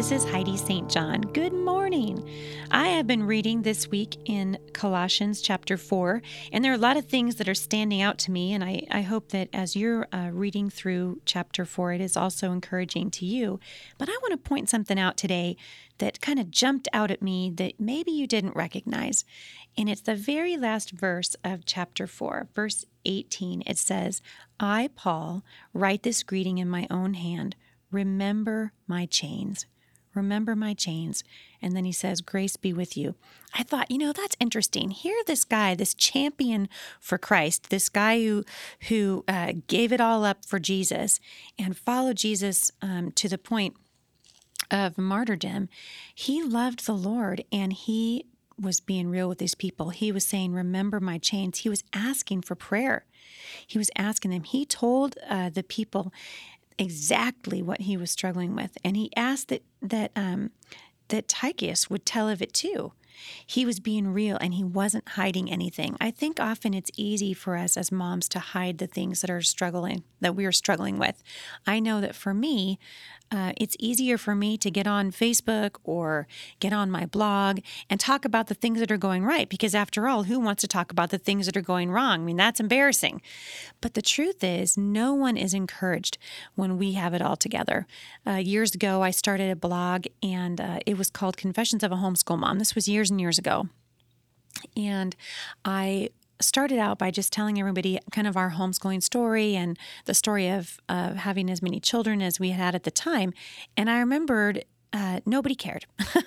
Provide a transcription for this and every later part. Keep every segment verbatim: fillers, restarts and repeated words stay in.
This is Heidi Saint John. Good morning. I have been reading this week in Colossians chapter four, and there are a lot of things that are standing out to me, and I, I hope that as you're uh, reading through chapter four, it is also encouraging to you. But I want to point something out today that kind of jumped out at me that maybe you didn't recognize. And it's the very last verse of chapter four, verse eighteen. It says, I, Paul, write this greeting in my own hand. Remember my chains. Remember my chains. And then he says, grace be with you. I thought, you know, that's interesting. Here, this guy, this champion for Christ, this guy who who uh, gave it all up for Jesus and followed Jesus um, to the point of martyrdom, he loved the Lord and he was being real with these people. He was saying, remember my chains. He was asking for prayer. He was asking them. He told uh, the people exactly what he was struggling with. And he asked that that um, that Tychicus would tell of it too. He was being real and he wasn't hiding anything. I think often it's easy for us as moms to hide the things that are struggling, that we are struggling with. I know that for me, uh, it's easier for me to get on Facebook or get on my blog and talk about the things that are going right, because after all, who wants to talk about the things that are going wrong? I mean, that's embarrassing. But the truth is, no one is encouraged when we have it all together. Uh, years ago, I started a blog and uh, it was called Confessions of a Homeschool Mom. This was years and years ago. And I started out by just telling everybody kind of our homeschooling story and the story of uh, having as many children as we had at the time. And I remembered uh, nobody cared.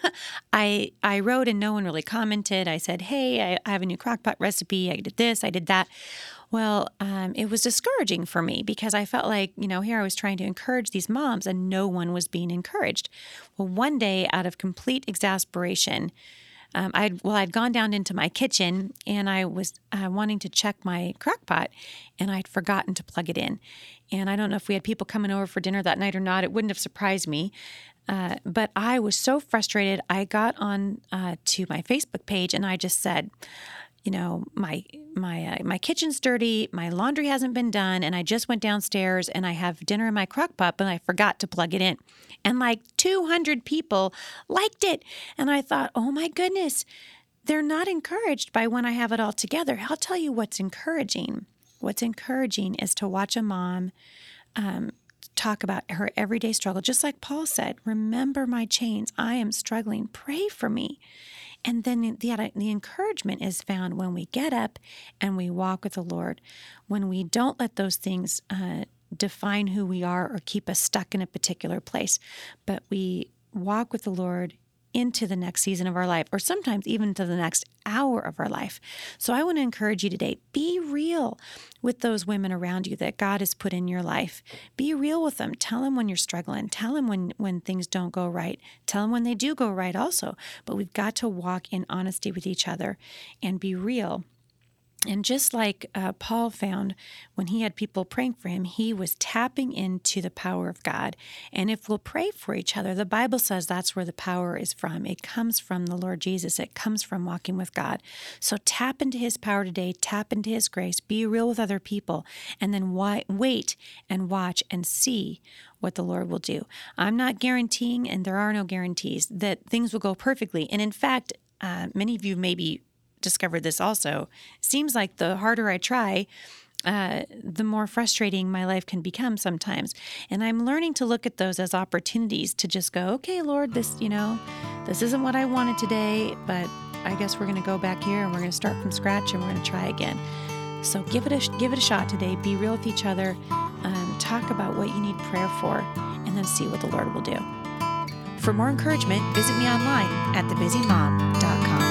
I I wrote and no one really commented. I said, hey, I, I have a new crockpot recipe. I did this, I did that. Well, um, it was discouraging for me because I felt like, you know, here I was trying to encourage these moms and no one was being encouraged. Well, one day out of complete exasperation, Um, I'd well, I'd gone down into my kitchen and I was uh, wanting to check my crock pot, and I'd forgotten to plug it in. And I don't know if we had people coming over for dinner that night or not. It wouldn't have surprised me. Uh, but I was so frustrated. I got on uh, to my Facebook page and I just said, you know, my my uh, my kitchen's dirty, my laundry hasn't been done, and I just went downstairs and I have dinner in my crock pot, but I forgot to plug it in. And like two hundred people liked it. And I thought, oh my goodness, they're not encouraged by when I have it all together. I'll tell you what's encouraging. What's encouraging is to watch a mom um, talk about her everyday struggle. Just like Paul said, remember my chains. I am struggling. Pray for me. And then the, the encouragement is found when we get up and we walk with the Lord, when we don't let those things uh, define who we are or keep us stuck in a particular place, but we walk with the Lord into the next season of our life, or sometimes even to the next hour of our life. So I want to encourage you today, be real with those women around you that God has put in your life. Be real with them. Tell them when you're struggling. Tell them when, when things don't go right. Tell them when they do go right also. But we've got to walk in honesty with each other and be real. And just like uh, Paul found when he had people praying for him, he was tapping into the power of God. And if we'll pray for each other, the Bible says that's where the power is from. It comes from the Lord Jesus. It comes from walking with God. So tap into his power today. Tap into his grace. Be real with other people. And then wait and watch and see what the Lord will do. I'm not guaranteeing, and there are no guarantees, that things will go perfectly. And in fact, uh, many of you maybe discovered this also. Seems like the harder I try, uh, the more frustrating my life can become sometimes. And I'm learning to look at those as opportunities to just go, okay, Lord, this, you know, this isn't what I wanted today, but I guess we're going to go back here and we're going to start from scratch and we're going to try again. So give it a give it a shot today. Be real with each other. Um, talk about what you need prayer for, and then see what the Lord will do. For more encouragement, visit me online at the busy mom dot com.